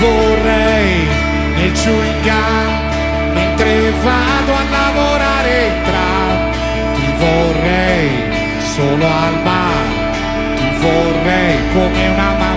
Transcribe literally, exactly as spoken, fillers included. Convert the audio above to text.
vorrei nel chewing gum mentre vado a lavorare in tram. Ti vorrei solo al bar, ti vorrei come una mano